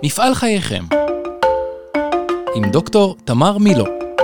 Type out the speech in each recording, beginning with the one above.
מפעל חייכם עם דוקטור תמר מילו.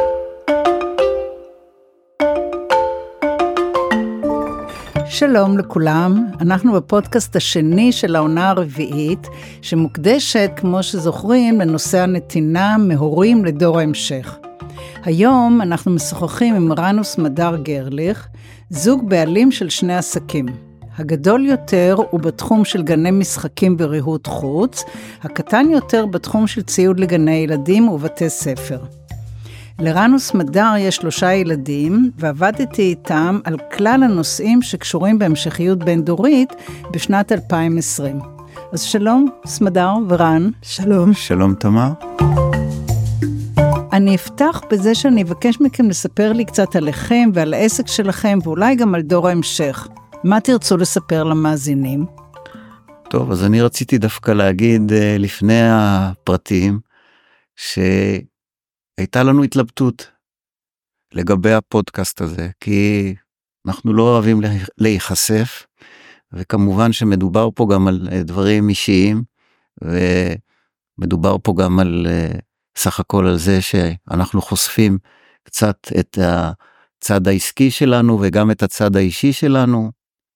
שלום לכולם, אנחנו בפודקאסט השני של העונה הרביעית, שמוקדשת, כמו שזוכרים, לנושא הנתינה מהורים לדור ההמשך. היום אנחנו משוחחים עם רנוס מדר גרליך, זוג בעלים של שני עסקים. הגדול יותר הוא בתחום של גני משחקים וריהוט חוץ, הקטן יותר בתחום של ציוד לגני ילדים ובתי ספר. לרנוס מדר יש 3 ילדים, ועבדתי איתם על כלל הנושאים שקשורים בהמשכיות בין-דורית בשנת 2020. אז שלום, סמדר ורן. שלום. שלום תמר. אני אפתח בזה שאני אבקש מכם לספר לי קצת עליכם ועל העסק שלכם, ואולי גם על דור ההמשך. מה תרצו לספר למאזינים? טוב, אז אני רציתי דווקא להגיד לפני הפרטים, שהייתה לנו התלבטות לגבי הפודקאסט הזה, כי אנחנו לא אוהבים להיחשף, וכמובן שמדובר פה גם על דברים אישיים, ומדובר פה גם על סך הכל על זה שאנחנו חושפים קצת את הצד העסקי שלנו, וגם את הצד האישי שלנו,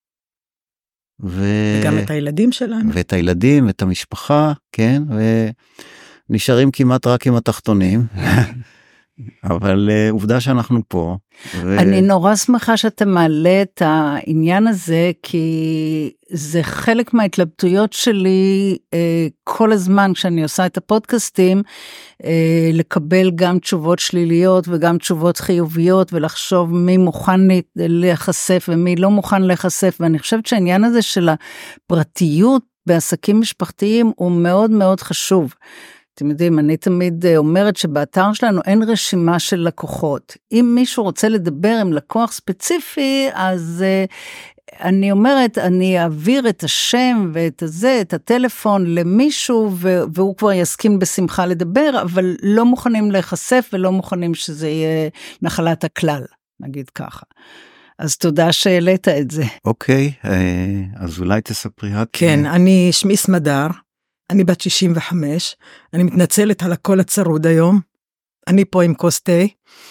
וגם את הילדים שלנו. ואת הילדים, את המשפחה, כן, ונשארים כמעט רק עם התחתונים, אבל עובדה שאנחנו פה. אני נורא שמחה שאתה מעלה את העניין הזה, כי זה חלק מההתלבטויות שלי כל הזמן כשאני עושה את הפודקאסטים, לקבל גם תשובות שליליות וגם תשובות חיוביות, ולחשוב מי מוכן להיחשף ומי לא מוכן להיחשף, ואני חושבת שהעניין הזה של הפרטיות בעסקים משפחתיים הוא מאוד מאוד חשוב. אתם יודעים, אני תמיד אומרת שבאתר שלנו אין רשימה של לקוחות. אם מישהו רוצה לדבר עם לקוח ספציפי, אז אני אומרת, אני אעביר את השם ואת הזה, את הטלפון למישהו, והוא כבר יסכים בשמחה לדבר, אבל לא מוכנים להיחשף ולא מוכנים שזה יהיה נחלת הכלל, נגיד ככה. אז תודה שהעלית את זה. אוקיי, אז אולי תספרי את. כן, שמי סמדר. אני בת 65, אני מתנצלת על הקול הצרוד היום, אני פה עם כוס תה,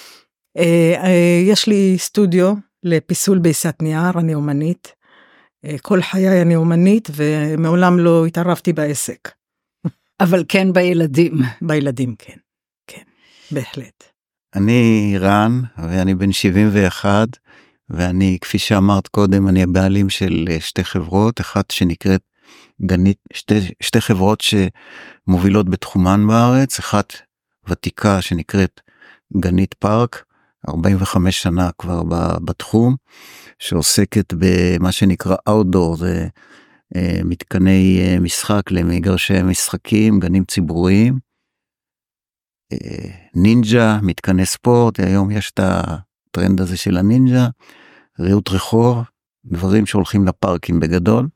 יש לי סטודיו לפיסול בעיסת נייר, אני אומנית, כל חיי אני אומנית, ומעולם לא התערבתי בעסק. אבל כן בילדים. בילדים, כן, כן, בהחלט. אני רן, ואני בן 71, ואני, כפי שאמרת קודם, אני הבעלים של 2 חברות, אחת שנקראת, גנית, שתי חברות שמובילות בתחומן בארץ, אחת ותיקה שנקראת גנית פארק, 45 שנה כבר בתחום, שעוסקת במה שנקרא אאוטדור, זה מתקני משחק למגרשי משחקים, גנים ציבוריים, נינג'ה, מתקני ספורט, היום יש את הטרנד הזה של הנינג'ה, ריהוט רחוב, דברים שהולכים לפארקים בגדול,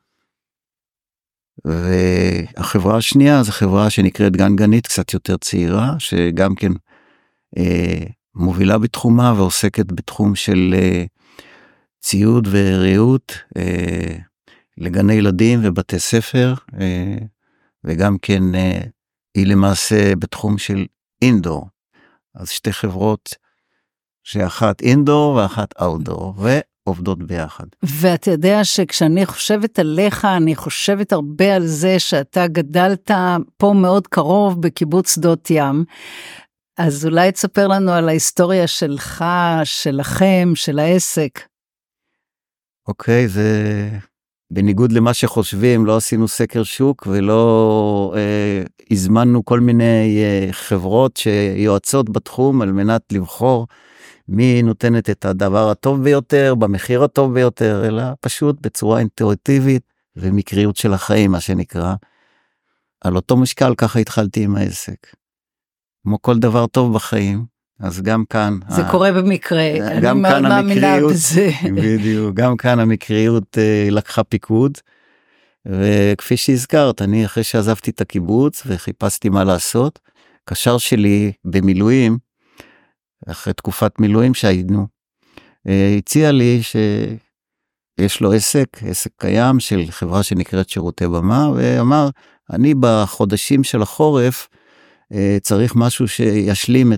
והחברה השנייה זו חברה שנקראת גן גנית, קצת יותר צעירה, שגם כן מובילה בתחומה ועוסקת בתחום של ציוד וריהוט לגני ילדים ובתי ספר, וגם כן היא למעשה בתחום של אינדור. אז 2 חברות שאחת אינדור ואחת אאוטדור, עובדות ביחד. ואתה יודע שכשאני חושבת עליך, אני חושבת הרבה על זה שאתה גדלת פה מאוד קרוב בקיבוץ שדות ים, אז אולי תספר לנו על ההיסטוריה שלך, שלכם, של העסק. אוקיי, זה בניגוד למה שחושבים, לא עשינו סקר שוק, ולא הזמנו כל מיני חברות שיועצות בתחום, על מנת לבחור מי נותנת את הדבר הטוב ביותר, במחיר הטוב ביותר, אלא פשוט בצורה אינטואיטיבית ומקריות של החיים, מה שנקרא. על אותו משקל ככה התחלתי עם העסק. כמו כל דבר טוב בחיים, אז גם כאן... זה קורה במקרה, אני מאוד מאמינה בזה. בדיוק, גם כאן המקריות לקחה פיקוד, וכפי שהזכרת, אני אחרי שעזבתי את הקיבוץ וחיפשתי מה לעשות, קשר שלי במילואים, אחרי תקופת מילואים שהיינו, הציע לי שיש לו עסק קיים של חברה שנקראת שירותי במה, ואמר, אני בחודשים של החורף, צריך משהו שישלים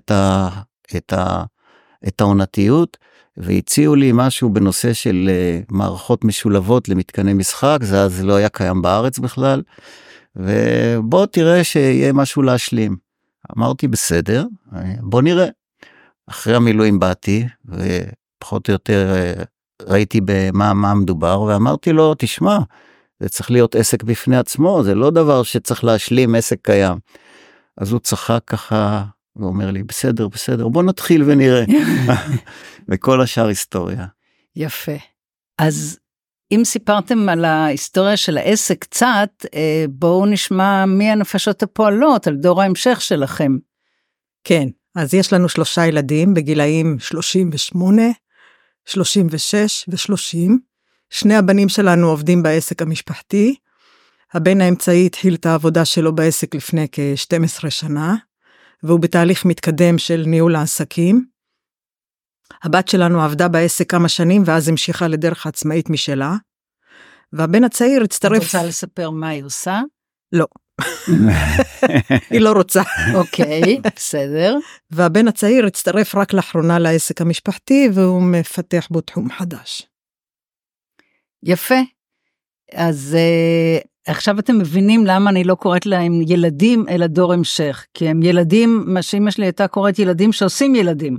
את העונתיות, והציעו לי משהו בנושא של מערכות משולבות למתקני משחק, זה אז לא היה קיים בארץ בכלל, ובוא תראה שיהיה משהו להשלים. אמרתי בסדר, בוא נראה. אחרי המילואים באתי, ופחות או יותר ראיתי במה מדובר, ואמרתי לו, תשמע, זה צריך להיות עסק בפני עצמו, זה לא דבר שצריך להשלים עסק קיים. אז הוא צחק ככה, ואומר לי, בסדר, בוא נתחיל ונראה. וכל השאר היסטוריה. יפה. אז אם סיפרתם על ההיסטוריה של העסק קצת, בואו נשמע מי הנפשות הפועלות, על דור ההמשך שלכם. כן, אז יש לנו 3 ילדים בגילאים 38, 36 ו-30. 2 הבנים שלנו עובדים בעסק המשפחתי. הבן האמצעי התחיל את העבודה שלו בעסק לפני כ-12 שנה, והוא בתהליך מתקדם של ניהול העסקים. הבת שלנו עבדה בעסק כמה שנים, ואז המשיכה לדרך עצמאית משלה. והבן הצעיר הצטרף... את רוצה לספר מה היא עושה? לא. היא לא רוצה. אוקיי, בסדר. והבן הצעיר הצטרף רק לאחרונה לעסק המשפחתי, והוא מפתח בו תחום חדש. יפה. אז עכשיו אתם מבינים למה אני לא קוראת להם ילדים, אלא דור המשך. כי הם ילדים, מה שאמא שלי הייתה קוראת ילדים שעושים ילדים.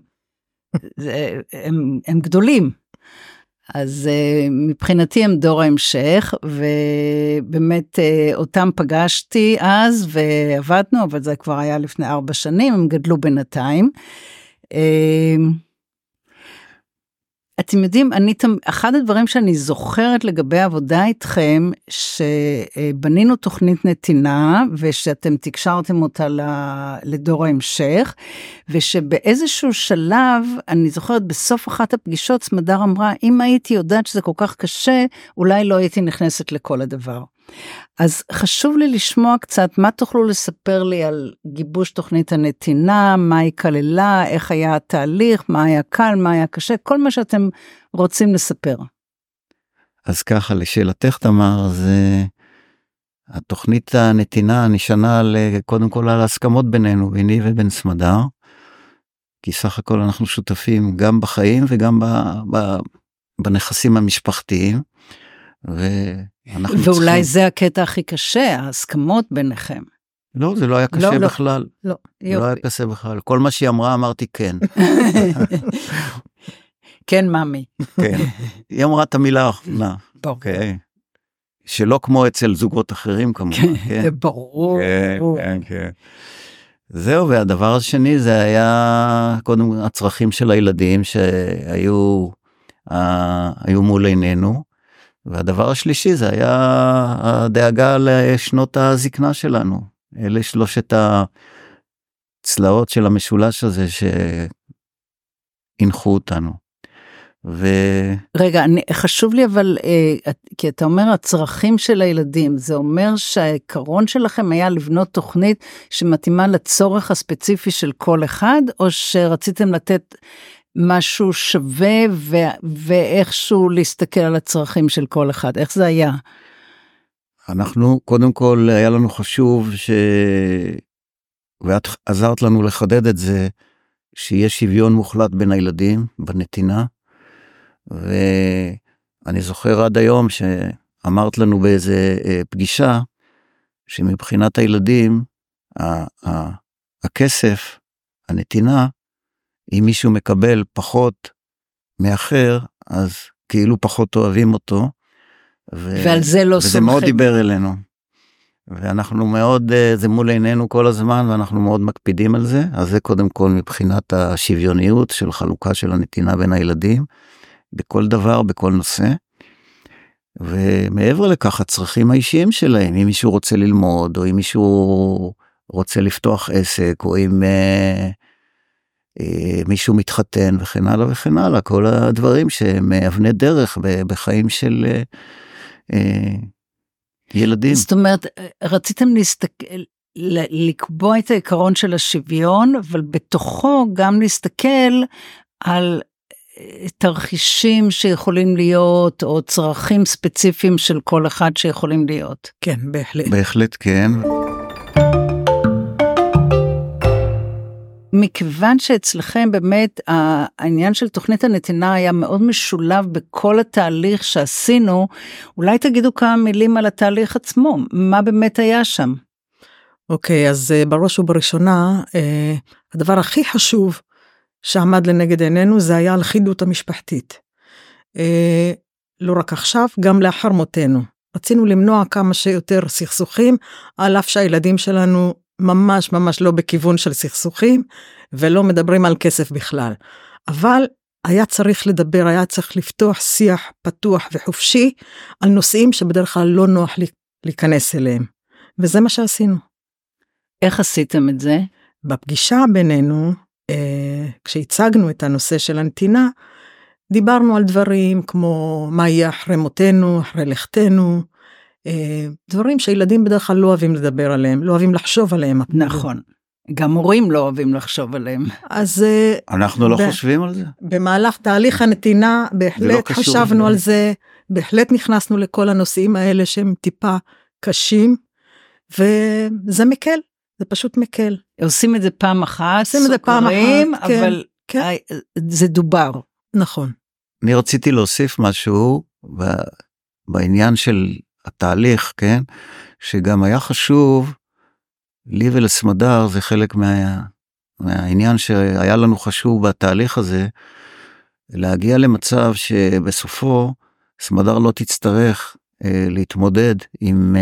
הם גדולים. אז מבחינתי הם דור ההמשך, ובאמת אותם פגשתי אז ועבדנו, אבל זה כבר היה לפני 4 שנים, הם גדלו בינתיים. אתם יודעים, אחד הדברים שאני זוכרת לגבי העבודה איתכם, שבנינו תוכנית נתינה, ושאתם תקשרתם אותה לדור ההמשך, ושבאיזשהו שלב, אני זוכרת בסוף אחת הפגישות, סמדר אמרה, אם הייתי יודעת שזה כל כך קשה, אולי לא הייתי נכנסת לכל הדבר. אז חשוב לי לשמוע קצת, מה תוכלו לספר לי על גיבוש תוכנית הנתינה, מה היא כללה, איך היה התהליך, מה היה קל, מה היה קשה, כל מה שאתם רוצים לספר. אז ככה, לשאלתך תמר, זה התוכנית הנתינה נשענה קודם כל על הסכמות בינינו, ביני ובין סמדר, כי סך הכל אנחנו שותפים גם בחיים וגם בנכסים המשפחתיים, ואולי זה הקטע הכי קשה, ההסכמות ביניכם. לא, זה לא היה קשה בכלל. לא היה קשה בכלל. כל מה שהיא אמרה, אמרתי כן. כן, ממי. כן. היא אמרה את המילה האחרונה. אוקיי. שלא כמו אצל זוגות אחרים כמובן. כן, ברור. כן, כן. זהו, והדבר השני זה היה קודם הצרכים של הילדים שהיו מול עינינו. והדבר השלישי זה היה הדאגה לשנות הזקנה שלנו. אלה 3 הצלעות של המשולש הזה שהנחו אותנו. רגע, חשוב לי אבל, כי אתה אומר הצרכים של הילדים, זה אומר שהעיקרון שלכם היה לבנות תוכנית שמתאימה לצורך הספציפי של כל אחד, או שרציתם לתת משהו שווה ואיכשהו להסתכל על הצרכים של כל אחד, איך זה היה? אנחנו, קודם כל, היה לנו חשוב ואת עזרת לנו לחדד את זה, שיהיה שוויון מוחלט בין הילדים בנתינה, ואני זוכר עד היום שאמרת לנו באיזה פגישה, שמבחינת הילדים, הכסף, הנתינה, אם מישהו מקבל פחות מאחר, אז כאילו פחות אוהבים אותו. ועל זה לא סומכים. וזה מאוד דיבר אלינו. ואנחנו מאוד, זה מול עינינו כל הזמן, ואנחנו מאוד מקפידים על זה. אז זה קודם כל מבחינת השוויוניות של חלוקה של הנתינה בין הילדים, בכל דבר, בכל נושא. ומעבר לכך, הצרכים האישיים שלהם, אם מישהו רוצה ללמוד, או אם מישהו רוצה לפתוח עסק, או אם מישהו מתחתן וכן הלאה וכן הלאה, כל הדברים שהם אבני דרך בחיים של ילדים. זאת אומרת, רציתם לקבוע את העיקרון של השוויון, אבל בתוכו גם להסתכל על תרחישים שיכולים להיות, או צרכים ספציפיים של כל אחד שיכולים להיות. כן, בהחלט. בהחלט כן. מכיוון שאצלכם באמת העניין של תוכנית הנתינה היה מאוד משולב בכל התהליך שעשינו, אולי תגידו כמה מילים על התהליך עצמו, מה באמת היה שם? אוקיי, אז בראש ובראשונה, הדבר הכי חשוב שעמד לנגד עינינו, זה היה הלכידות המשפחתית. לא רק עכשיו, גם לאחר מותנו. רצינו למנוע כמה שיותר סכסוכים, על אף שהילדים שלנו ממש ממש לא בכיוון של סכסוכים, ולא מדברים על כסף בכלל. אבל היה צריך לדבר, היה צריך לפתוח שיח פתוח וחופשי, על נושאים שבדרך כלל לא נוח להיכנס אליהם. וזה מה שעשינו. איך עשיתם את זה? בפגישה בינינו, כשהצגנו את הנושא של הנתינה, דיברנו על דברים כמו מה יהיה אחרי מותנו, אחרי לכתנו, דברים שילדים בדרך כלל לא אוהבים לדבר עליהם, לא אוהבים לחשוב עליהם. נכון, גם הורים לא אוהבים לחשוב עליהם. אז אנחנו לא חושבים על זה. במהלך תהליך הנתינה, בהחלט חשבנו על זה, בהחלט נכנסנו לכל הנושאים האלה שהם טיפה קשים, וזה מקל. זה פשוט מקל. עושים את זה פעם אחת, עושים את זה פעם אחת, אבל כן. זה דובר. נכון. אני רציתי להוסיף משהו בעניין של התהליך, כן? שגם היה חשוב, לי ולסמדר, זה חלק מהעניין שהיה לנו חשוב בתהליך הזה, להגיע למצב שבסופו סמדר לא תצטרך להתמודד עם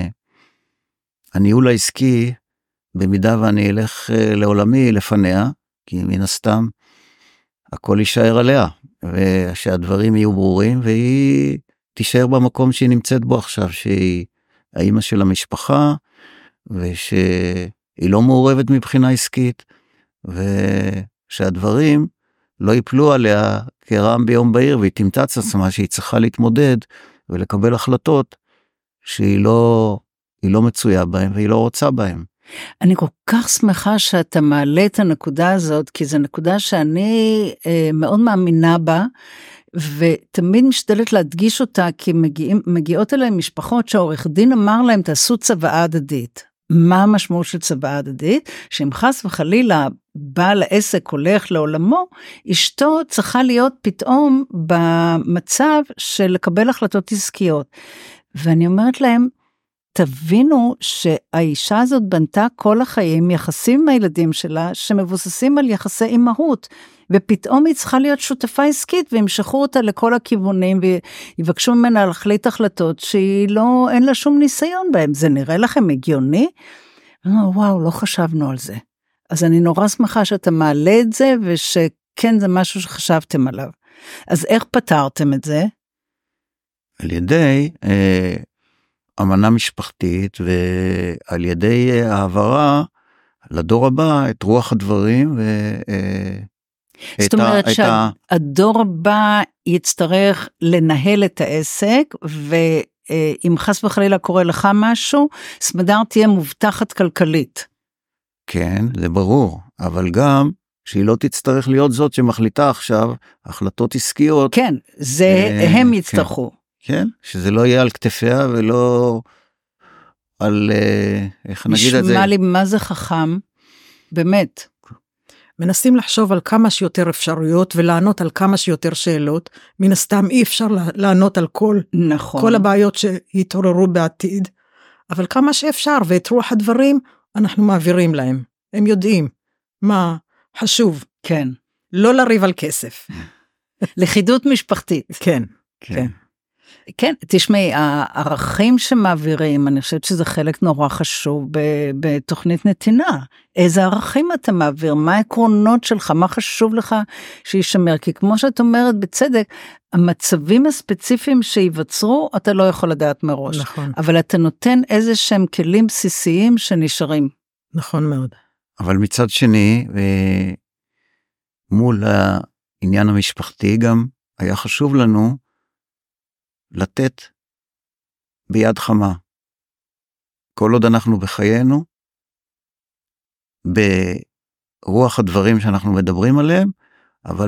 הניהול העסקי, במידה ואני אלך לעולמי לפניה, כי מן הסתם הכל יישאר עליה, ושהדברים יהיו ברורים, והיא תישאר במקום שהיא נמצאת בו עכשיו, שהיא האמא של המשפחה, ושהיא לא מעורבת מבחינה עסקית, ושהדברים לא ייפלו עליה כרעם ביום בהיר, והיא תמצץ עצמה שהיא צריכה להתמודד, ולקבל החלטות שהיא לא מצויה בהם, והיא לא רוצה בהם. אני כל כך שמחה שאתה מעלה את הנקודה הזאת, כי זו נקודה שאני מאוד מאמינה בה, ותמיד משתדלת להדגיש אותה, כי מגיעות אליהם משפחות שהעורך דין אמר להם, תעשו צוואה הדדית. מה המשמעות של צוואה הדדית? שאם חס וחלילה בעל העסק הולך לעולמו, אשתו צריכה להיות פתאום במצב של לקבל החלטות עסקיות. ואני אומרת להם, תבינו שהאישה הזאת בנתה כל החיים יחסים עם הילדים שלה, שמבוססים על יחסי אימהות, ופתאום היא צריכה להיות שותפה עסקית, וימשכו אותה לכל הכיוונים, ויבקשו ממנה להחליט החלטות, אין לה שום ניסיון בהם. זה נראה לכם הגיוני? וואו, לא חשבנו על זה. אז אני נורא שמחה שאתה מעלה את זה, ושכן זה משהו שחשבתם עליו. אז איך פתרתם את זה? על ידי אמנה משפחתית, ועל ידי העברה לדור הבא את רוח הדברים, זאת אומרת שהדור הבא יצטרך לנהל את העסק, ואם חס וחלילה קורה לך משהו, סמדר תהיה מובטחת כלכלית. כן, זה ברור, אבל גם שהיא לא תצטרך להיות זאת שמחליטה עכשיו החלטות עסקיות. כן, זה הם יצטרכו. כן, שזה לא יהיה על כתפיה ולא על, איך נגיד את זה? נשמע לי מה זה חכם, באמת. מנסים לחשוב על כמה שיותר אפשרויות, ולענות על כמה שיותר שאלות, מן הסתם אי אפשר לענות על כל הבעיות שיתעוררו בעתיד, אבל כמה שאפשר, ואת רוח הדברים אנחנו מעבירים להם, הם יודעים מה חשוב. כן. לא לריב על כסף. לכידות משפחתית. כן, כן. כן, תשמעי, הערכים שמעבירים, אני חושבת שזה חלק נורא חשוב בתוכנית נתינה. איזה ערכים אתה מעביר? מה העקרונות שלך? מה חשוב לך שישמר? כי כמו שאת אומרת בצדק, המצבים הספציפיים שיווצרו, אתה לא יכול לדעת מראש. נכון. אבל אתה נותן איזה שהם כלים בסיסיים שנשארים. נכון מאוד. אבל מצד שני, מול העניין המשפחתי גם, היה חשוב לנו, לתת ביד חמה. כל עוד אנחנו בחיינו, ברוח הדברים שאנחנו מדברים עליהם, אבל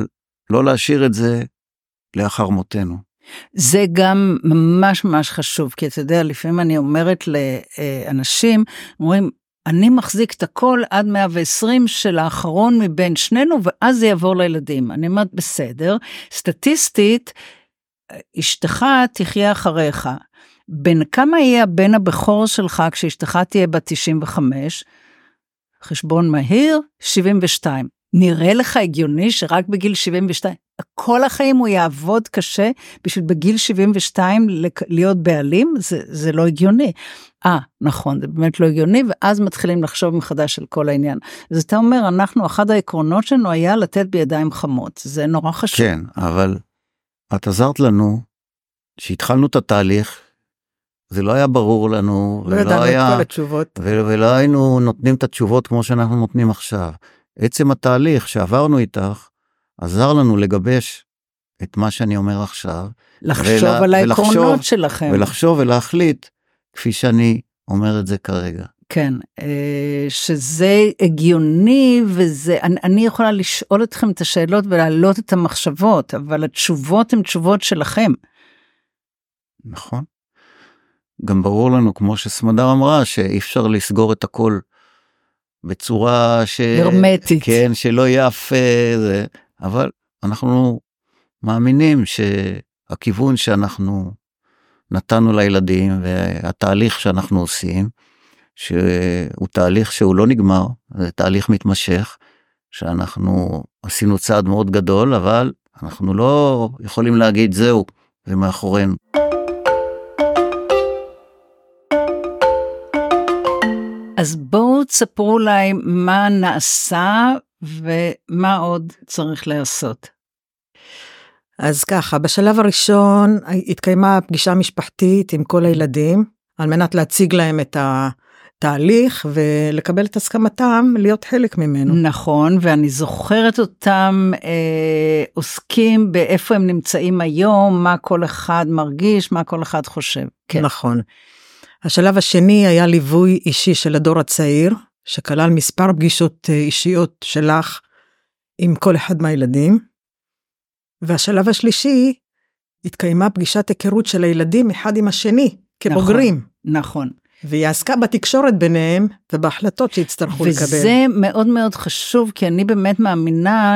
לא להשאיר את זה לאחר מותנו. זה גם ממש ממש חשוב, כי אתה יודע, לפעמים אני אומרת לאנשים, אומרים, אני מחזיק את הכל עד 120 של האחרון מבין שנינו, ואז זה יעבור לילדים. אני אומרת, בסדר, סטטיסטית, אשתך תחיה אחריך. בין כמה יהיה הבן הבכור שלך, כשאשתך תהיה בת 95, חשבון מהיר, 72. נראה לך הגיוני שרק בגיל 72, כל החיים הוא יעבוד קשה, בשביל בגיל 72 להיות בעלים, זה לא הגיוני. נכון, זה באמת לא הגיוני, ואז מתחילים לחשוב מחדש על כל העניין. אז אתה אומר, אחד העקרונות שלנו היה לתת בידיים חמות, זה נורא חשוב. כן, אבל את עזרת לנו, שהתחלנו את התהליך, זה לא היה ברור לנו, לא ידענו את כל התשובות. ולא היינו נותנים את התשובות כמו שאנחנו נותנים עכשיו. עצם התהליך שעברנו איתך, עזר לנו לגבש את מה שאני אומר עכשיו. לחשוב על העקרונות שלכם. ולחשוב ולהחליט, כפי שאני אומר את זה כרגע. כן, שזה הגיוני, אני יכולה לשאול אתכם את השאלות ולהעלות את המחשבות, אבל התשובות הן תשובות שלכם. נכון. גם ברור לנו, כמו שסמדר אמרה, שאי אפשר לסגור את הכל בצורה הרמטית. כן, שלא יאף זה, אבל אנחנו מאמינים שהכיוון שאנחנו נתנו לילדים, והתהליך שאנחנו עושים, שהוא תהליך שהוא לא נגמר, זה תהליך מתמשך, שאנחנו עשינו צעד מאוד גדול, אבל אנחנו לא יכולים להגיד זהו, זה מאחורינו. אז בואו תספרו להם מה נעשה ומה עוד צריך לעשות. אז ככה, בשלב הראשון התקיימה פגישה משפחתית עם כל הילדים, על מנת להציג להם את התהליך ולקבל את הסכמתם להיות חלק ממנו. נכון, ואני זוכרת אותם עוסקים באיפה הם נמצאים היום, מה כל אחד מרגיש, מה כל אחד חושב. כן. נכון. השלב השני היה ליווי אישי של הדור הצעיר, שכלל מספר פגישות אישיות שלך עם כל אחד מהילדים. והשלב השלישי, התקיימה פגישת היכרות של הילדים אחד עם השני, כבוגרים. נכון. והיא עסקה בתקשורת ביניהם, ובהחלטות שהצטרכו לקבל. וזה מאוד מאוד חשוב, כי אני באמת מאמינה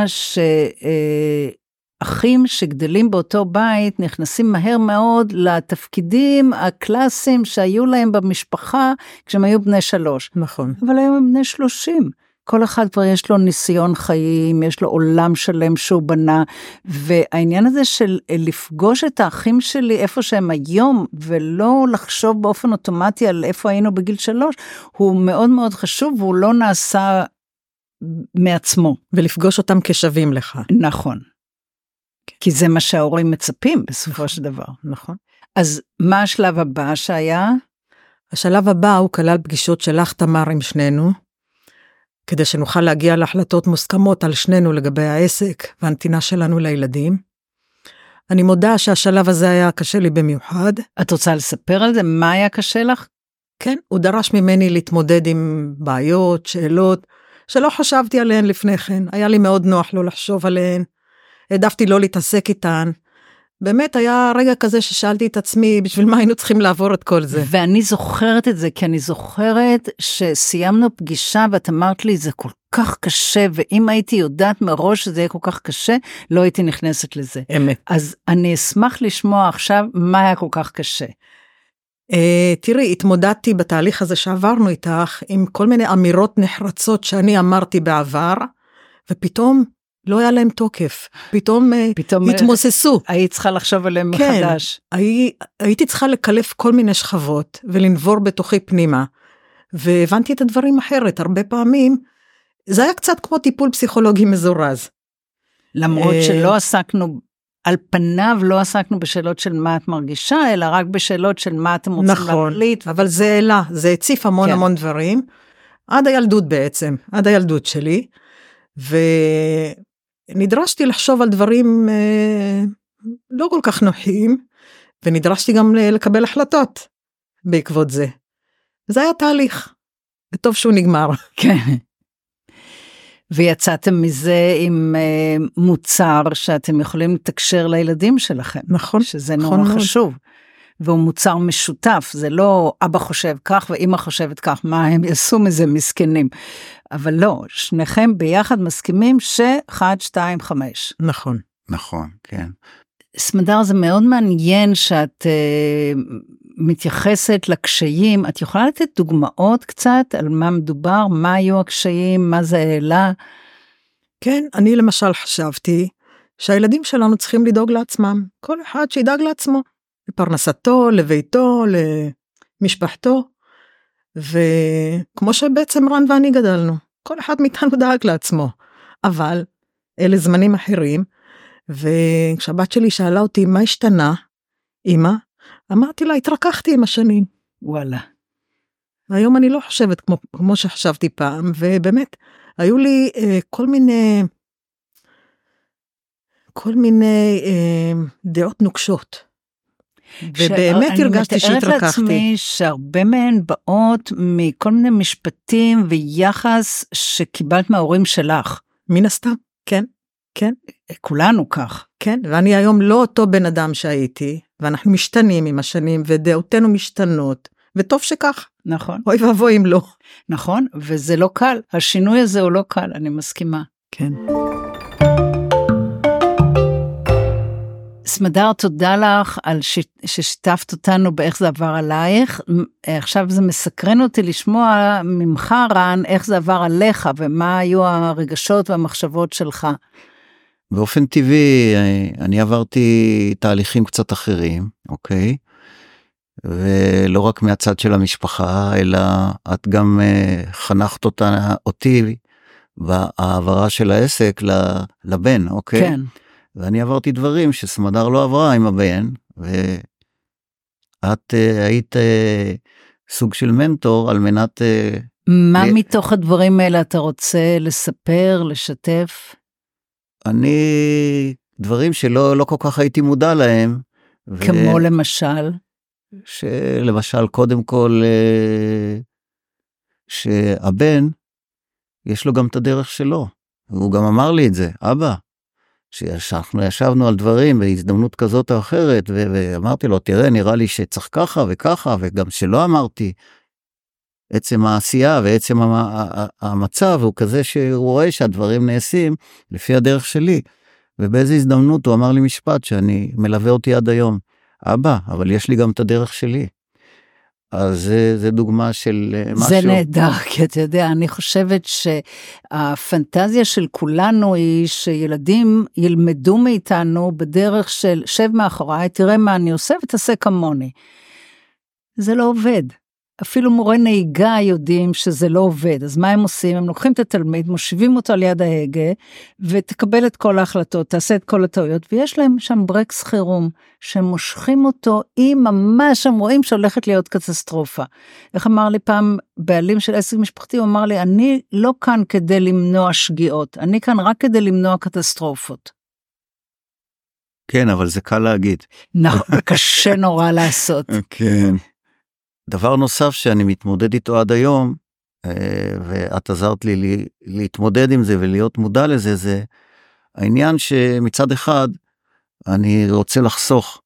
אחים שגדלים באותו בית נכנסים מהר מאוד לתפקידים הקלאסיים שהיו להם במשפחה כשהם היו בני 3. נכון. אבל היום הם בני 30. כל אחד כבר יש לו ניסיון חיים, יש לו עולם שלם שהוא בנה, והעניין הזה של לפגוש את האחים שלי איפה שהם היום, ולא לחשוב באופן אוטומטי על איפה היינו בגיל 3, הוא מאוד מאוד חשוב, והוא לא נעשה מעצמו. ולפגוש אותם כשווים לך. נכון. כי זה מה שההורים מצפים בסופו של דבר. נכון. אז מה השלב הבא שהיה? השלב הבא הוא כלל פגישות שלך תמר עם שנינו, כדי שנוכל להגיע להחלטות מוסכמות על שנינו לגבי העסק והנתינה שלנו לילדים. אני מודה שהשלב הזה היה קשה לי במיוחד. את רוצה לספר על זה? מה היה קשה לך? כן, הוא דרש ממני להתמודד עם בעיות, שאלות, שלא חשבתי עליהן לפני כן. היה לי מאוד נוח לא לחשוב עליהן. העדפתי לא להתעסק איתן. באמת היה רגע כזה ששאלתי את עצמי, בשביל מה היינו צריכים לעבור את כל זה? ואני זוכרת את זה, כי אני זוכרת שסיימנו פגישה, ואת אמרת לי, זה כל כך קשה, ואם הייתי יודעת מראש שזה יהיה כל כך קשה, לא הייתי נכנסת לזה. אמת. אז אני אשמח לשמוע עכשיו, מה היה כל כך קשה. תראי, התמודדתי בתהליך הזה שעברנו איתך, עם כל מיני אמירות נחרצות שאני אמרתי בעבר, ופתאום לא היה להם תוקף, פתאום התמוססו. היית צריכה לחשוב עליהם מחדש. כן, הייתי צריכה לקלף כל מיני שכבות, ולנבור בתוכי פנימה, והבנתי את הדברים אחרת, הרבה פעמים, זה היה קצת כמו טיפול פסיכולוגי מזורז. למרות שלא עסקנו, על פניו לא עסקנו בשאלות של מה את מרגישה, אלא רק בשאלות של מה אתם רוצים להחליט. נכון, אבל זה העלה, זה הציף המון המון דברים, עד הילדות בעצם, עד הילדות שלי, ונדרשתי לחשוב על דברים לא כל כך נוחים, ונדרשתי גם לקבל החלטות בעקבות זה. זה היה תהליך, וטוב שהוא נגמר. כן. ויצאתם מזה עם מוצר שאתם יכולים לתקשר לילדים שלכם. נכון. שזה נורא חשוב. והוא מוצר משותף, זה לא אבא חושב כך ואמא חושבת כך, מה הם יעשו מזה מסכנים. אבל לא, שניכם ביחד מסכימים 1, 2, 5. נכון. נכון, כן. סמדר, זה מאוד מעניין שאת מתייחסת לקשיים, את יכולה לתת דוגמאות קצת על מה מדובר, מה היו הקשיים, מה זה העלה? כן, אני למשל חשבתי שהילדים שלנו צריכים לדאוג לעצמם, כל אחד שידאג לעצמו, לפרנסתו, לביתו, למשפחתו, וכמו שבעצם רן ואני גדלנו, כל אחד מאיתנו דאג לעצמו, אבל אלה זמנים אחרים, וכשהבת שלי שאלה אותי מה השתנה, אמא, אמרתי לה, התרככתי עם השנים. וואלה. והיום אני לא חושבת כמו שחשבתי פעם, ובאמת, היו לי כל מיני דעות נוקשות. ובאמת הרגשתי שהתרככתי. אני מתארת לעצמי שהרבה מהן באות מכל מיני משפטים ויחס שקיבלת מההורים שלך. מן הסתם, כן, כן. כולנו כך. כן, ואני היום לא אותו בן אדם שהייתי, ואנחנו משתנים עם השנים, ודעותינו משתנות, וטוב שכך. נכון. אוי ואבוי אם לא. נכון, וזה לא קל. השינוי הזה הוא לא קל, אני מסכימה. כן. סמדר, תודה לך על ששיתפת אותנו באיך זה עבר עלייך. עכשיו זה מסקרן אותי לשמוע ממך, רן, איך זה עבר עליך, ומה היו הרגשות והמחשבות שלך. באופן טבעי, אני עברתי תהליכים קצת אחרים, אוקיי? ולא רק מהצד של המשפחה, אלא את גם חנכת אותי בהעברה של העסק לבן, אוקיי? כן. ואני עברתי דברים שסמדר לא עברה עם הבן, ואת היית סוג של מנטור על מנת... מה מתוך הדברים האלה אתה רוצה לספר, לשתף? דברים שלא כל כך הייתי מודע להם. כמו למשל? שלמשל, קודם כל, שהבן, יש לו גם את הדרך שלו. והוא גם אמר לי את זה, אבא, שאנחנו ישבנו על דברים בהזדמנות כזאת או אחרת, ואמרתי לו, תראה, נראה לי שצריך ככה וככה, וגם שלא אמרתי, עצם העשייה ועצם המצב הוא כזה שהוא רואה שהדברים נעשים לפי הדרך שלי, ובאיזו הזדמנות הוא אמר לי משפט שאני מלווה אותי עד היום, אבא, אבל יש לי גם את הדרך שלי. אז זה דוגמה של משהו. זה נהדר, כי אתה יודע, אני חושבת שהפנטזיה של כולנו היא שילדים ילמדו מאיתנו בדרך של שב מאחוריי, תראה מה אני עושה ותעשה כמוני. זה לא עובד. אפילו מורה נהיגה יודעים שזה לא עובד, אז מה הם עושים? הם לוקחים את התלמיד, מושיבים אותו על יד ההגה, ותקבל את כל ההחלטות, תעשה את כל הטעויות, ויש להם שם ברקס חירום, שמושכים אותו, אם ממש הם רואים שהולכת להיות קטסטרופה. איך אמר לי פעם, בעלים של עסק משפחתי, הוא אמר לי, אני לא כאן כדי למנוע שגיאות, אני כאן רק כדי למנוע קטסטרופות. כן, אבל זה קל להגיד. נכון, קשה נורא לעשות. כן. דבר נוסף שאני מתמודד איתו עד היום, ואת עזרת לי להתמודד עם זה ולהיות מודע לזה, זה העניין שמצד אחד אני רוצה לחסוך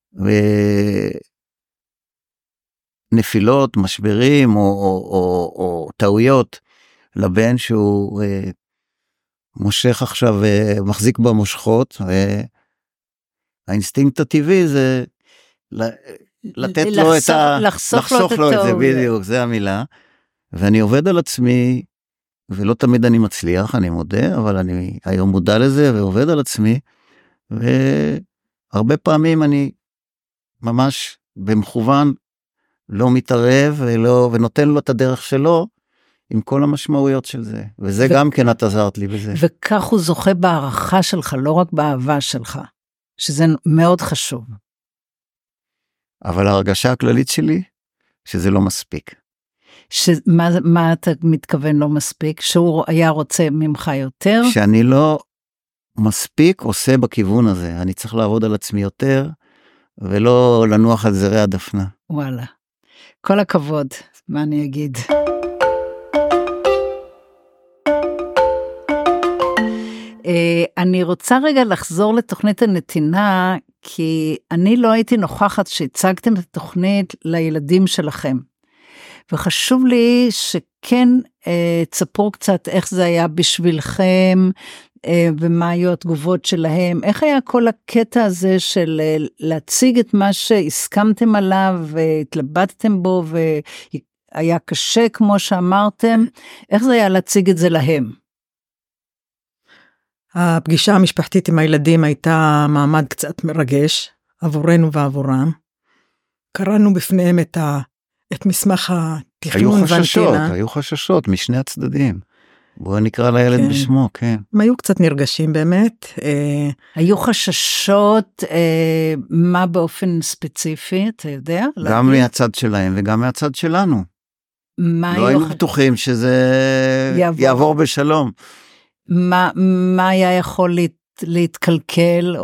נפילות, משברים או טעויות לבן שהוא מושך עכשיו ומחזיק במושכות, והאינסטינקט הטבעי זה לתת לו לחסוך לו את זה, בדיוק, זה המילה. ואני עובד על עצמי, ולא תמיד אני מצליח, אני מודה, אבל אני היום מודע לזה ועובד על עצמי, והרבה פעמים אני ממש במכוון לא מתערב ונותן לו את הדרך שלו, עם כל המשמעויות של זה. וזה גם כן את עזרת לי בזה. וכך הוא זוכה בהערכה שלך, לא רק באהבה שלך, שזה מאוד חשוב. אבל ההרגשה הכללית שלי, שזה לא מספיק. מה אתה מתכוון לא מספיק? שהוא היה רוצה ממך יותר? שאני לא מספיק עושה בכיוון הזה. אני צריך לעבוד על עצמי יותר, ולא לנוח על זרי הדפנה. וואלה. כל הכבוד, מה אני אגיד? אני רוצה רגע לחזור לתוכנית הנתינה, כי אני לא הייתי נוכחת שהצגתם את התוכנית לילדים שלכם. וחשוב לי שכן תספרו קצת איך זה היה בשבילכם, ומה היו התגובות שלהם, איך היה כל הקטע הזה של להציג את מה שהסכמתם עליו, והתלבטתם בו, והיה קשה כמו שאמרתם, איך זה היה להציג את זה להם? הפגישה המשפחתית עם הילדים הייתה מעמד קצת מרגש, עבורנו ועבורם. קראנו בפניהם את מסמך התכנון והנתינה. היו חששות משני הצדדים. בואו נקרא לילד כן. בשמו, כן. הם היו קצת נרגשים באמת. היו חששות, מה באופן ספציפי, אתה יודע? גם מהצד שלהם וגם מהצד שלנו. לא היינו בטוחים שזה יעבור בשלום. מה היה יכול להתקלקל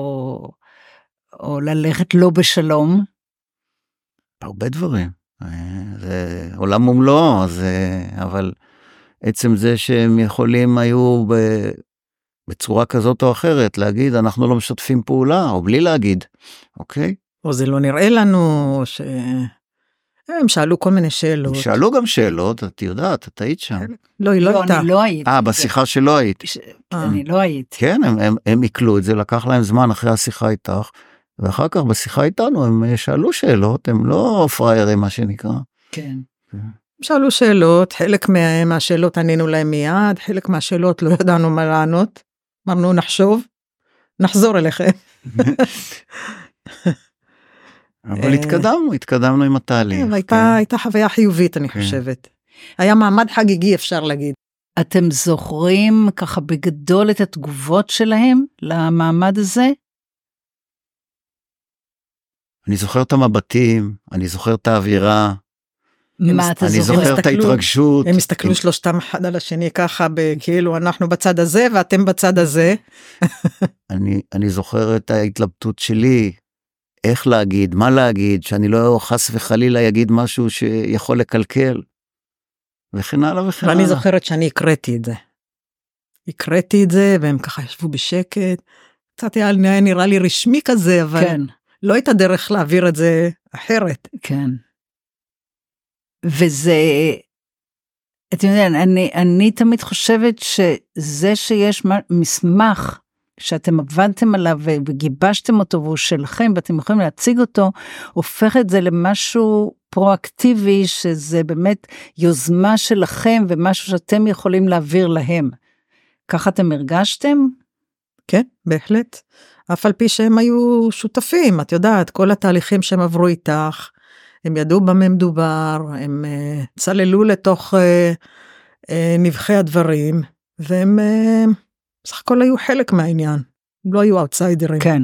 או ללכת לא בשלום? הרבה דברים. זה עולם ומלואו, אבל עצם זה שהם יכולים היו בצורה כזאת או אחרת להגיד אנחנו לא משתפים פעולה, או בלי להגיד, אוקיי? או זה לא נראה לנו, הם שאלו כל מיני שאלות. שאלו גם שאלות, את יודעת, את היית שם. לא, היא לא הייתה. אני לא הייתי. בשיחה שלא היית. אני לא הייתי. כן, הם עיכלו את זה, לקח להם זמן אחרי השיחה איתך, ואחר כך בשיחה איתנו הם שאלו שאלות, הם לא פריירים מה שנקרא. כן. שאלו שאלות, חלק מהשאלות ענינו להם מיד, חלק מהשאלות לא ידענו מה לענות, אמרנו נחשוב, נחזור אליכם. אבל התקדמנו עם התהליך. הייתה חוויה חיובית אני חושבת. היה מעמד חגיגי אפשר להגיד. אתם זוכרים ככה בגדול את התגובות שלהם למעמד הזה? אני זוכר את המבטים, אני זוכר את האווירה. מה אתה זוכר? אני זוכר את ההתרגשות. הם הסתכלו שלושתם אחד על השני ככה, כאילו אנחנו בצד הזה ואתם בצד הזה. אני זוכר את ההתלבטות שלי, איך להגיד, מה להגיד, שאני לא חס וחלילה יגיד משהו שיכול לקלקל, וכן הלאה וכן הלאה. ואני זוכרת שאני הקראתי את זה, והם ככה ישבו בשקט, קצת היה נראה לי רשמי כזה, אבל כן. לא הייתה דרך להעביר את זה אחרת. כן. וזה, אתם יודעים, אני תמיד חושבת שזה שיש מסמך, שאתם עבדתם עליו וגיבשתם אותו והוא שלכם ואתם יכולים להציג אותו, הופך את זה למשהו פרואקטיבי, שזה באמת יוזמה שלכם ומשהו שאתם יכולים להעביר להם. ככה אתם הרגשתם? כן, בהחלט. אף על פי שהם היו שותפים, את יודעת, כל התהליכים שהם עברו איתך, הם ידעו במה מדובר, הם צללו לתוך נבחי הדברים, והם בסך הכל היו חלק מהעניין, לא היו אאוטסיידרים. כן.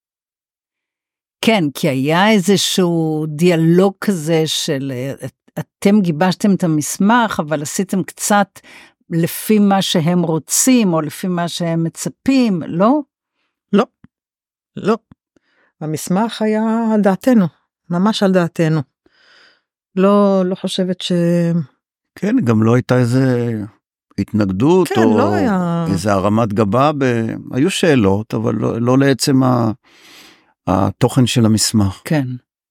כן, כי היה איזשהו דיאלוג כזה של, אתם גיבשתם את המסמך, אבל עשיתם קצת לפי מה שהם רוצים, או לפי מה שהם מצפים, לא? לא, לא. המסמך היה על דעתנו, ממש על דעתנו. לא חושבת ש... כן, גם לא הייתה איזה התנגדות, כן, או לא היה... איזה הרמת גבה, היו שאלות, אבל לא לעצם התוכן של המסמך. כן.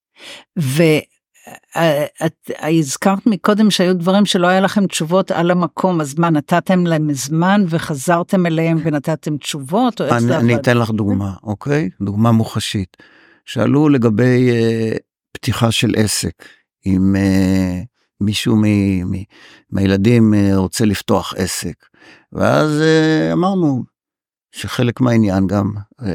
ואת הזכרת מקודם שהיו דברים שלא היה לכם תשובות על המקום, אז מה, נתתם להם זמן וחזרתם אליהם ונתתם תשובות? אני אתן לך דוגמה, אוקיי? דוגמה מוחשית. שאלו לגבי פתיחה של עסק, אם מישהו מהילדים רוצה לפתוח עסק, ואז אמרנו שחלק מהעניין גם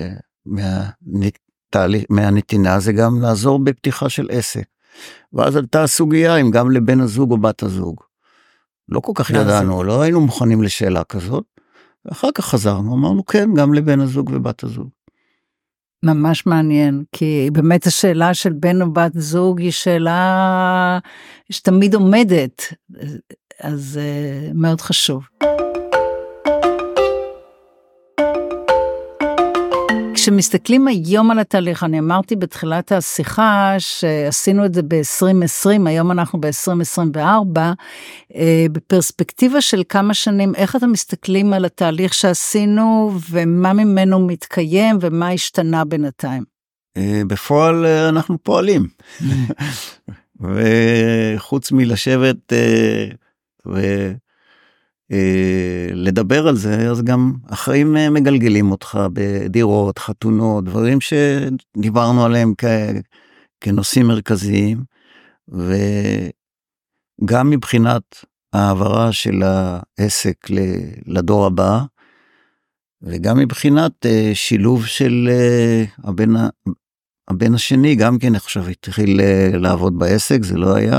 מהנתינה זה גם לעזור בפתיחה של עסק, ואז עלתה הסוגיה אם גם לבן הזוג או בת הזוג. לא כל כך ידענו, לא היינו מוכנים לשאלה כזאת, ואחר כך חזרנו, אמרנו כן, גם לבן הזוג ובת הזוג. ממש מעניין, כי באמת השאלה של בן או בת זוג היא שאלה שתמיד עומדת, אז מאוד חשוב. כשמסתכלים היום על התהליך, אני אמרתי בתחילת השיחה שעשינו את זה ב-2020, היום אנחנו ב-2024, בפרספקטיבה של כמה שנים, איך אתם מסתכלים על התהליך שעשינו, ומה ממנו מתקיים, ומה השתנה בינתיים? בפועל אנחנו פועלים. וחוץ מלשבת לדבר על זה, אז גם החיים מגלגלים אותך בדירות, חתונות, דברים שדיברנו עליהם כנושאים מרכזיים, וגם מבחינת העברה של העסק לדור הבא, וגם מבחינת שילוב של הבן השני, גם כן עכשיו התחיל לעבוד בעסק, זה לא היה,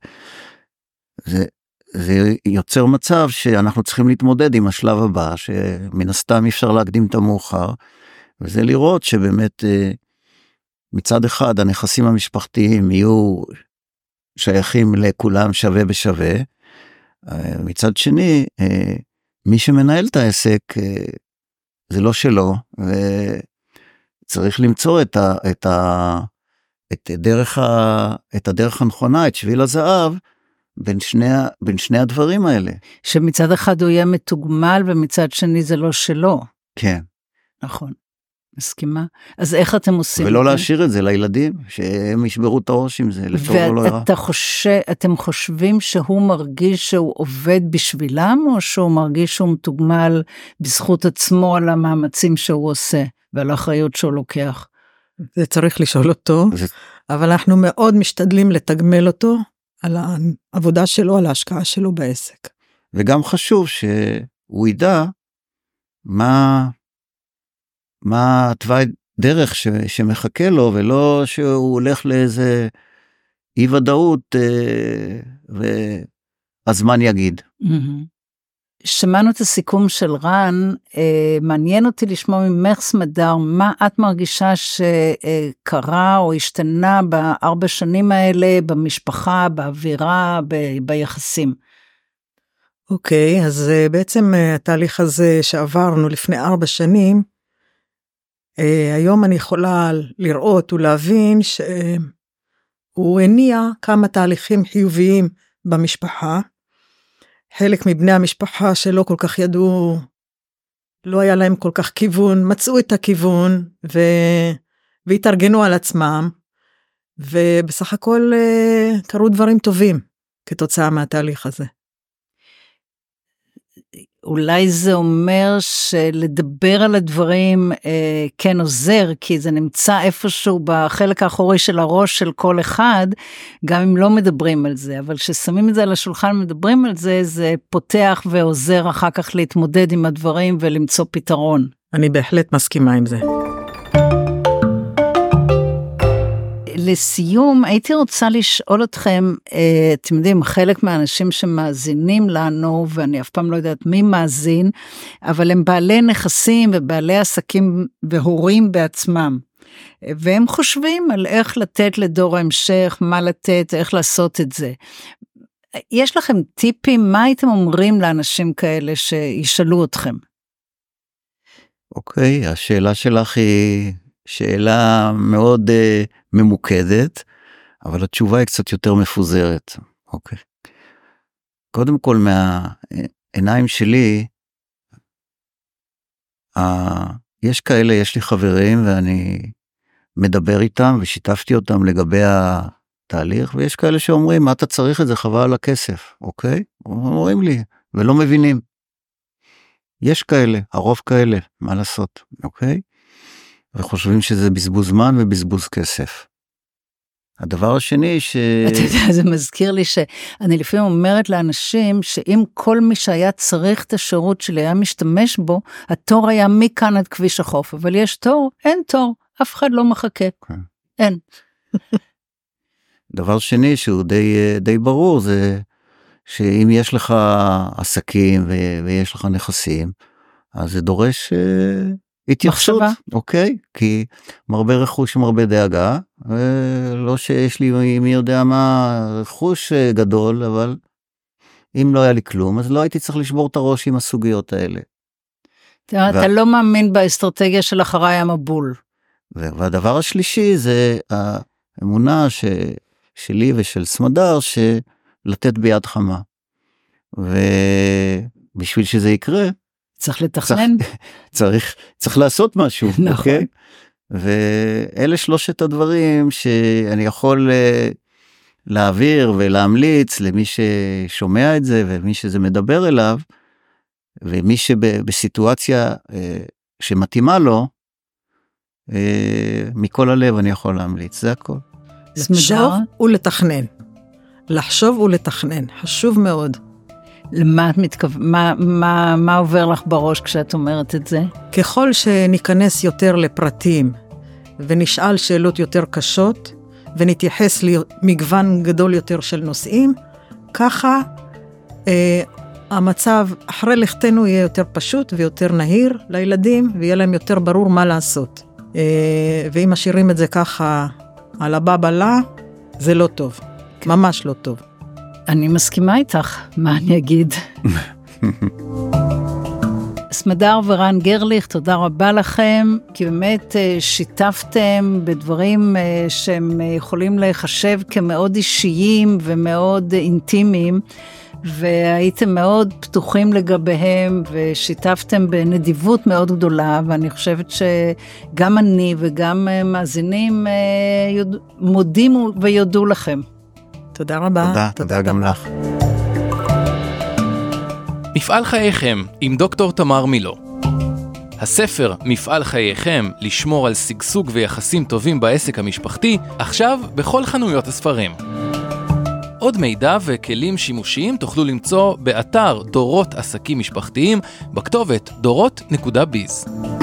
זה יוצר מצב שאנחנו צריכים להתמודד עם השלב הבא, שמן הסתם אפשר להקדים את המאוחר, וזה לראות שבאמת מצד אחד הנכסים המשפחתיים יהיו שייכים לכולם שווה בשווה, מצד שני מי שמנהל את העסק זה לא שלו, וצריך למצוא את הדרך הנכונה, את שביל הזהב, בין שני הדברים האלה. שמצד אחד הוא יהיה מתוגמל, ומצד שני זה לא שלו. כן. נכון, מסכימה. אז איך אתם עושים? ולא להשאיר את זה לילדים, שהם ישברו את הראש עם זה, לטוב או לא רע. ואתם חושבים שהוא מרגיש שהוא עובד בשבילם, או שהוא מרגיש שהוא מתוגמל בזכות עצמו על המאמצים שהוא עושה, ועל האחריות שהוא לוקח? זה צריך לשאול אותו, אבל אנחנו מאוד משתדלים לתגמל אותו, על העבודה שלו, על ההשקעה שלו בעסק. וגם חשוב שהוא ידע מה התוואי דרך שמחכה לו, ולא שהוא הולך לאיזה אי ודאות, והזמן יגיד. שמענו את הסיכום של רן, מעניין אותי לשמוע ממך סמדר, מה את מרגישה שקרה או השתנה ב4 שנים האלה, במשפחה, באווירה, ביחסים? אוקיי, אז בעצם התהליך הזה שעברנו לפני 4 שנים, היום אני יכולה לראות ולהבין שהוא הניע כמה תהליכים חיוביים במשפחה, חלק מבני המשפחה שלא כל כך ידעו, לא היה להם כל כך כיוון, מצאו את הכיוון והתארגנו על עצמם, ובסך הכל קרו דברים טובים כתוצאה מהתהליך הזה. אולי זה אומר שלדבר על הדברים כן עוזר, כי זה נמצא איפשהו בחלק האחורי של הראש של כל אחד, גם אם לא מדברים על זה, אבל כששמים את זה על השולחן מדברים על זה, זה פותח ועוזר אחר כך להתמודד עם הדברים ולמצוא פתרון. אני בהחלט מסכימה עם זה. לסיום, הייתי רוצה לשאול אתכם, אתם יודעים, חלק מהאנשים שמאזינים לנו, ואני אף פעם לא יודעת מי מאזין, אבל הם בעלי נכסים ובעלי עסקים והורים בעצמם, והם חושבים על איך לתת לדור ההמשך, מה לתת, איך לעשות את זה. יש לכם טיפים, מה הייתם אומרים לאנשים כאלה שישאלו אתכם? אוקיי, השאלה שלך היא שאלה מאוד ממוקדת, אבל התשובה היא קצת יותר מפוזרת. אוקיי. קודם כל מהעיניים שלי, יש כאלה, יש לי חברים ואני מדבר איתם ושיתפתי אותם לגבי התהליך, ויש כאלה שאומרים, מה אתה צריך את זה, חבל על הכסף, אוקיי? אומרים לי, ולא מבינים. יש כאלה, הרוב כאלה, מה לעשות, אוקיי? וחושבים שזה בזבוז זמן ובזבוז כסף. הדבר השני אתה יודע, זה מזכיר לי שאני לפעמים אומרת לאנשים, שאם כל מי שהיה צריך את השירות שלי היה משתמש בו, התור היה מכאן עד כביש החוף, אבל יש תור, אין תור, אף אחד לא מחכה. כן. אין. דבר שני שהוא די ברור, זה שאם יש לך עסקים ויש לך נכסים, אז זה דורש התייחסות, אוקיי? כי מרבה רכוש מרבה דאגה, ולא שיש לי מי יודע מה רכוש גדול, אבל אם לא היה לי כלום, אז לא הייתי צריך לשבור את הראש עם הסוגיות האלה. אתה לא מאמין באסטרטגיה של אחריי המבול. והדבר השלישי זה האמונה שלי ושל סמדר, שלתת ביד חמה. ובשביל שזה יקרה, צריך לתכנן. צריך לעשות משהו. נכון. אוקיי? ואלה שלושת הדברים שאני יכול להעביר ולהמליץ למי ששומע את זה, ומי שזה מדבר אליו, ומי שבסיטואציה שמתאימה לו, מכל הלב אני יכול להמליץ, זה הכל. לחשוב ולתכנן. לחשוב ולתכנן, חשוב מאוד. למה את מה עובר לך בראש כשאת אומרת את זה? ככל שניכנס יותר לפרטים, ונשאל שאלות יותר קשות, ונתייחס למגוון גדול יותר של נושאים, ככה המצב אחרי לכתנו יהיה יותר פשוט ויותר נהיר לילדים, ויהיה להם יותר ברור מה לעשות. ואם משאירים את זה ככה על הבבלה, זה לא טוב. ממש לא טוב. אני מסכימה איתך, מה אני אגיד? סמדר ורן גרליך, תודה רבה לכם, כי באמת שיתפתם בדברים שהם יכולים לחשב כמאוד אישיים ומאוד אינטימיים, והייתם מאוד פתוחים לגביהם, ושיתפתם בנדיבות מאוד גדולה, ואני חושבת שגם אני וגם מאזינים מודים ויודו לכם. תודה רבה. תודה גם לך. מפעל חייכם עם דוקטור תמר מילו. הספר מפעל חייכם, לשמור על שגשוג ויחסים טובים בעסק המשפחתי, עכשיו בכל חנויות הספרים. עוד מידע וכלים שימושיים תוכלו למצוא באתר דורות עסקים משפחתיים, בכתובת doרות.biz.